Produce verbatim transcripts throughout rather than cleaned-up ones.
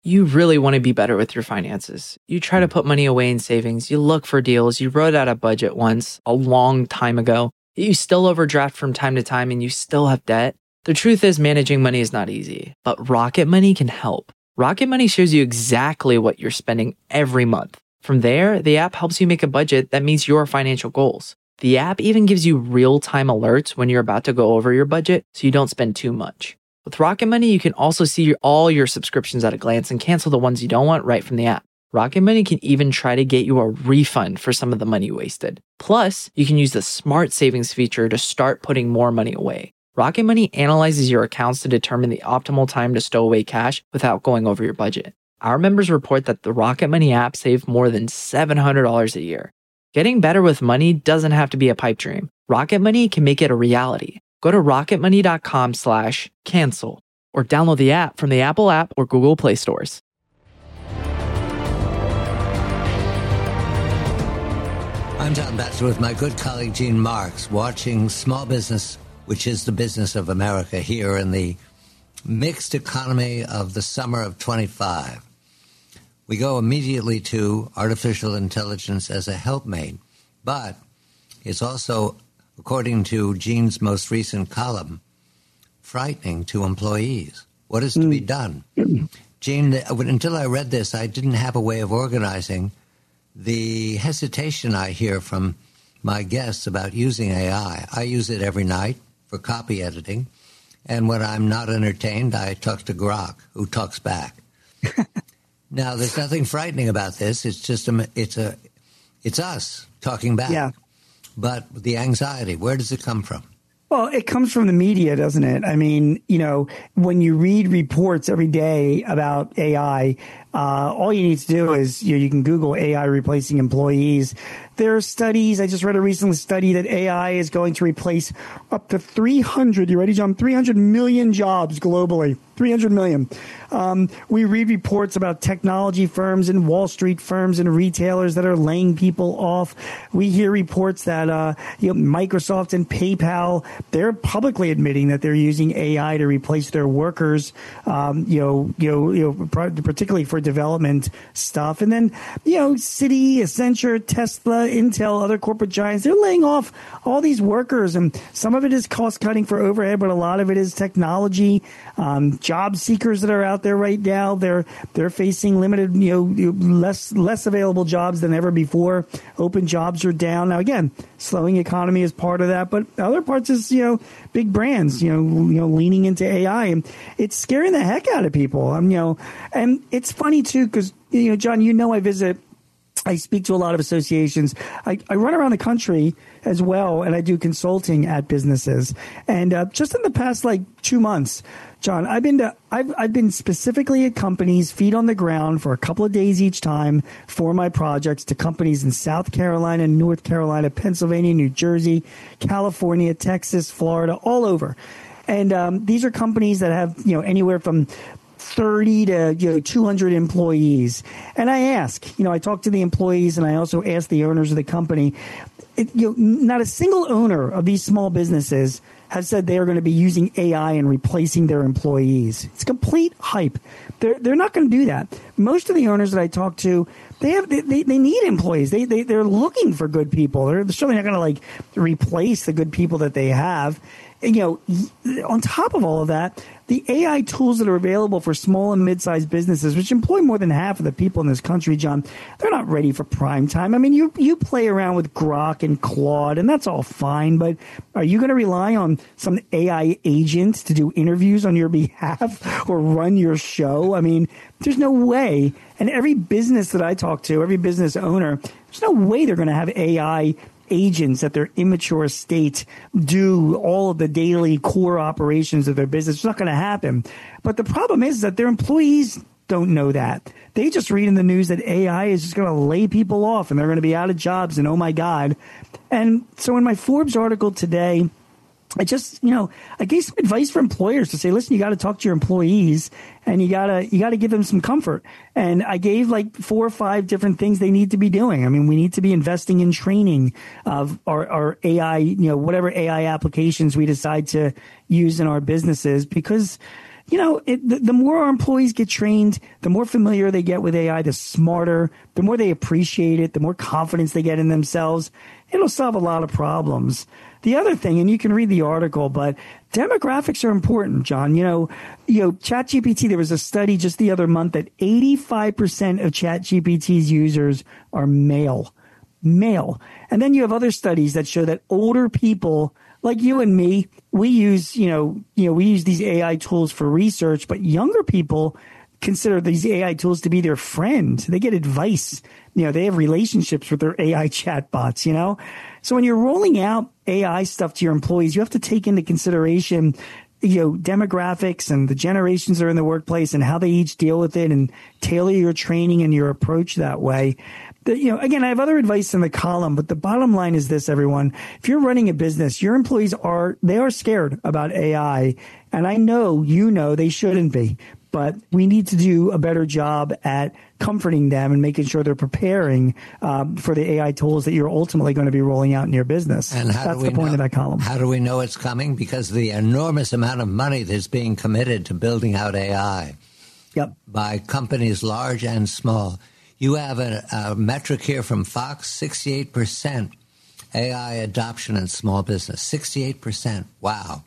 You really want to be better with your finances. You try to put money away in savings. You look for deals. You wrote out a budget once a long time ago. You still overdraft from time to time and you still have debt. The truth is managing money is not easy, but Rocket Money can help. Rocket Money shows you exactly what you're spending every month. From there, the app helps you make a budget that meets your financial goals. The app even gives you real-time alerts when you're about to go over your budget so you don't spend too much. With Rocket Money, you can also see your, all your subscriptions at a glance and cancel the ones you don't want right from the app. Rocket Money can even try to get you a refund for some of the money wasted. Plus, you can use the Smart Savings feature to start putting more money away. Rocket Money analyzes your accounts to determine the optimal time to stow away cash without going over your budget. Our members report that the Rocket Money app saved more than seven hundred dollars a year. Getting better with money doesn't have to be a pipe dream. Rocket Money can make it a reality. Go to rocketmoney.com slash cancel or download the app from the Apple app or Google Play stores. I'm John Batchelor with my good colleague Gene Marks, watching small business, which is the business of America, here in the mixed economy of the summer of twenty-five. We go immediately to artificial intelligence as a helpmate, but it's also, according to Gene's most recent column, frightening to employees. What is to be done? Gene, until I read this, I didn't have a way of organizing the hesitation I hear from my guests about using A I. I use it every night for copy editing, and when I'm not entertained, I talk to Grok, who talks back. Now, there's nothing frightening about this. It's just a, it's a, it's us talking back. Yeah. But the anxiety, where does it come from? Well, it comes from the media, doesn't it? I mean, you know, when you read reports every day about A I, uh, all you need to do is you, know, you can Google A I replacing employees. There are studies. I just read a recent study that A I is going to replace up to three hundred, you ready, John? three hundred million jobs globally. three hundred million. Um, we read reports about technology firms and Wall Street firms and retailers that are laying people off. We hear reports that uh, you know, Microsoft and PayPal, they're publicly admitting that they're using A I to replace their workers, um, you know, you know, you know, particularly for development stuff. And then, you know, Citi, Accenture, Tesla, Intel, other corporate giants, they're laying off all these workers. And some of it is cost cutting for overhead, but a lot of it is technology. Um, job seekers that are out there right now, they're they're facing limited, you know, less less available jobs than ever before. Open jobs are down. Now, again, slowing economy is part of that, but other parts is, you know, big brands, you know, you know, leaning into A I, and it's scaring the heck out of people. Um, you know, and it's funny too because, you know, John, you know, I visit. I speak to a lot of associations. I, I run around the country as well, and I do consulting at businesses. And uh, just in the past, like two months, John, I've been to I've I've been specifically at companies, feet on the ground for a couple of days each time for my projects, to companies in South Carolina, North Carolina, Pennsylvania, New Jersey, California, Texas, Florida, all over. And um, these are companies that have, you know, anywhere from thirty to, you know, two hundred employees. And I ask, you know, I talk to the employees and I also ask the owners of the company. It, you know, not a single owner of these small businesses has said they are going to be using A I and replacing their employees. It's complete hype. They're they're not going to do that. Most of the owners that I talk to, they have they, they, they need employees. They they they're looking for good people. They're certainly not going to like replace the good people that they have. And, you know, on top of all of that, the A I tools that are available for small and mid-sized businesses, which employ more than half of the people in this country, John, they're not ready for prime time. I mean, you you play around with Grok and Claude, and that's all fine, but are you going to rely on some A I agent to do interviews on your behalf or run your show? I mean, there's no way. And every business that I talk to, every business owner, there's no way they're going to have A I agents at their immature state do all of the daily core operations of their business. It's not going to happen. But the problem is that their employees don't know that. They just read in the news that A I is just going to lay people off and they're going to be out of jobs and oh my God. And so in my Forbes article today, I just, you know, I gave some advice for employers to say, listen, you got to talk to your employees and you got to you got to give them some comfort. And I gave like four or five different things they need to be doing. I mean, we need to be investing in training of our, our A I, you know, whatever A I applications we decide to use in our businesses, because you know, it, the, the more our employees get trained, the more familiar they get with A I, the smarter, the more they appreciate it, the more confidence they get in themselves. It'll solve a lot of problems. The other thing, and you can read the article, but demographics are important, John. You know, you know, ChatGPT, there was a study just the other month that eighty-five percent of ChatGPT's users are male. Male. And then you have other studies that show that older people like you and me, we use, you know, you know, we use these A I tools for research, but younger people consider these A I tools to be their friend. They get advice. You know, they have relationships with their A I chatbots, you know? So when you're rolling out A I stuff to your employees, you have to take into consideration, you know, demographics and the generations that are in the workplace and how they each deal with it and tailor your training and your approach that way. The, you know, again, I have other advice in the column, but the bottom line is this, everyone. If you're running a business, your employees are, they are scared about A I. And I know, you know, they shouldn't be, but we need to do a better job at comforting them and making sure they're preparing um, for the A I tools that you're ultimately going to be rolling out in your business. And how That's do we the point know, of that column. How do we know it's coming? Because the enormous amount of money that's being committed to building out A I yep. by companies large and small. You have a, a metric here from Fox, sixty-eight percent A I adoption in small business, sixty-eight percent. Wow.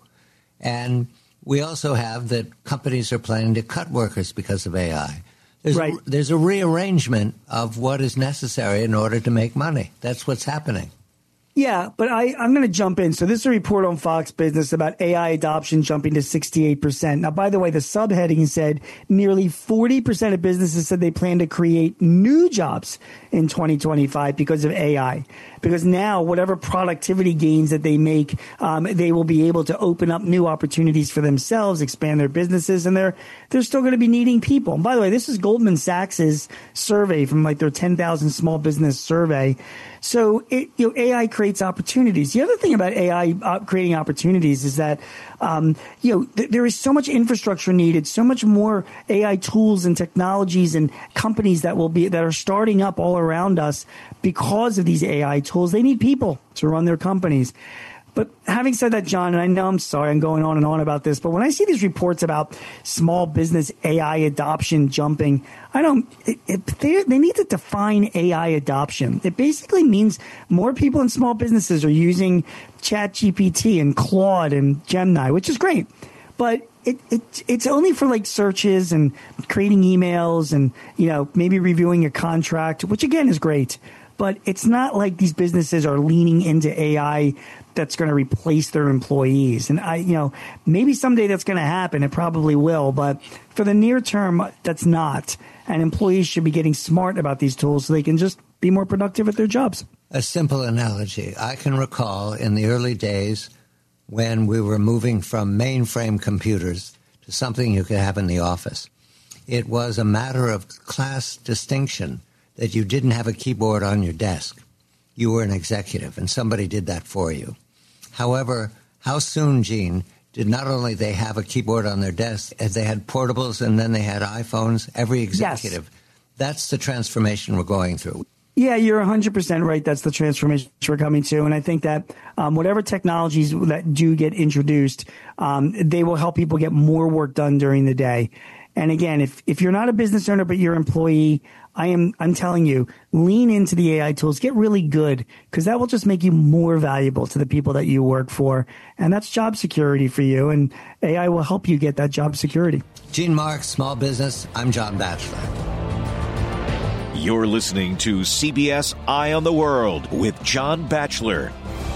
And we also have that companies are planning to cut workers because of A I. There's, right. a, there's a rearrangement of what is necessary in order to make money. That's what's happening. Yeah, but I, I'm going to jump in. So this is a report on Fox Business about A I adoption jumping to sixty-eight percent. Now, by the way, the subheading said nearly forty percent of businesses said they plan to create new jobs in twenty twenty-five because of A I. Because now whatever productivity gains that they make, um, they will be able to open up new opportunities for themselves, expand their businesses, and they're they're still going to be needing people. And by the way, this is Goldman Sachs's survey from like their ten thousand small business survey. So it, you know, A I creates opportunities. The other thing about A I uh, creating opportunities is that um, you know th- there is so much infrastructure needed, so much more A I tools and technologies and companies that will be that are starting up all around us because of these A I tools. They need people to run their companies. But having said that, John, and I know I'm sorry I'm going on and on about this, but when I see these reports about small business A I adoption jumping, I don't, it, it, they, they need to define A I adoption. It basically means more people in small businesses are using ChatGPT and Claude and Gemini, which is great. But it, it it's only for like searches and creating emails and, you know, maybe reviewing a contract, which again is great. But it's not like these businesses are leaning into A I that's going to replace their employees. And I, you know, maybe someday that's going to happen. It probably will. But for the near term, that's not. And employees should be getting smart about these tools so they can just be more productive at their jobs. A simple analogy. I can recall in the early days when we were moving from mainframe computers to something you could have in the office. It was a matter of class distinction that you didn't have a keyboard on your desk. You were an executive, and somebody did that for you. However, how soon, Gene, did not only they have a keyboard on their desk, as they had portables and then they had iPhones, every executive. Yes. That's the transformation we're going through. Yeah, you're one hundred percent right. That's the transformation we're coming to. And I think that um, whatever technologies that do get introduced, um, they will help people get more work done during the day. And again, if, if you're not a business owner, but you're an employee, I am, I'm telling you, lean into the A I tools, get really good, because that will just make you more valuable to the people that you work for. And that's job security for you. And A I will help you get that job security. Gene Marks, Small Business. I'm John Batchelor. You're listening to C B S Eye on the World with John Batchelor.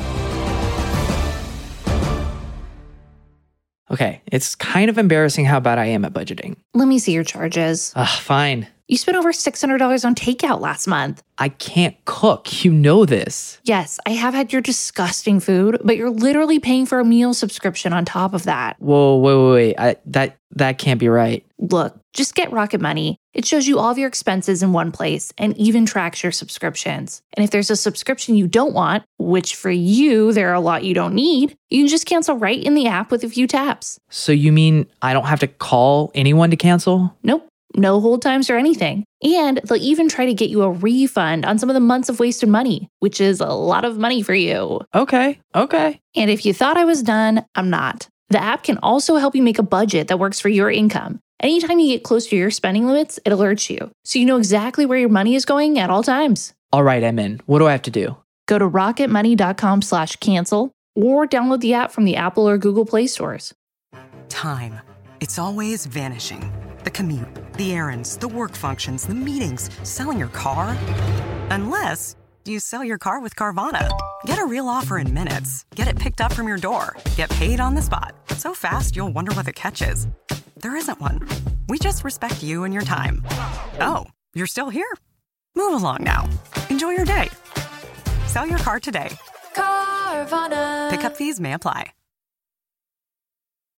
Okay, it's kind of embarrassing how bad I am at budgeting. Let me see your charges. Ugh, fine. You spent over six hundred dollars on takeout last month. I can't cook. You know this. Yes, I have had your disgusting food, but you're literally paying for a meal subscription on top of that. Whoa, wait, wait, wait. I, that, that can't be right. Look, just get Rocket Money. It shows you all of your expenses in one place and even tracks your subscriptions. And if there's a subscription you don't want, which for you, there are a lot you don't need, you can just cancel right in the app with a few taps. So you mean I don't have to call anyone to cancel? Nope. No hold times or anything. And they'll even try to get you a refund on some of the months of wasted money, which is a lot of money for you. Okay, okay. And if you thought I was done, I'm not. The app can also help you make a budget that works for your income. Anytime you get close to your spending limits, it alerts you, so you know exactly where your money is going at all times. All right, I'm in. What do I have to do? Go to rocketmoney.com slash cancel or download the app from the Apple or Google Play stores. Time. It's always vanishing. The commute, the errands, the work functions, the meetings, selling your car. Unless you sell your car with Carvana. Get a real offer in minutes. Get it picked up from your door. Get paid on the spot. So fast, you'll wonder what the catch is. There isn't one. We just respect you and your time. Oh, you're still here? Move along now. Enjoy your day. Sell your car today. Carvana. Pickup fees may apply.